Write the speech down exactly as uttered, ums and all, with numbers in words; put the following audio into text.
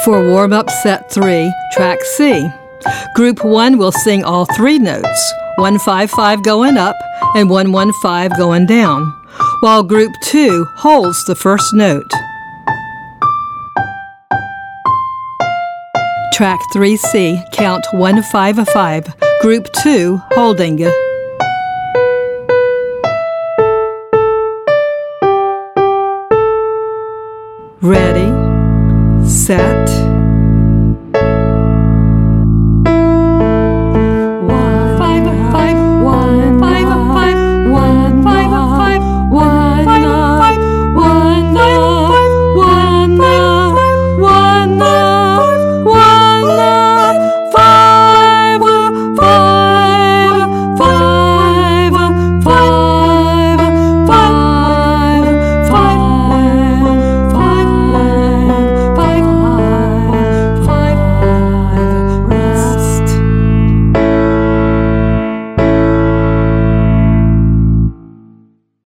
For warm-up set three, track C. Group one will sing all three notes, one five five going up and one one five going down, while group two holds the first note. Track three C, count one five five, group two holding. Ready, set,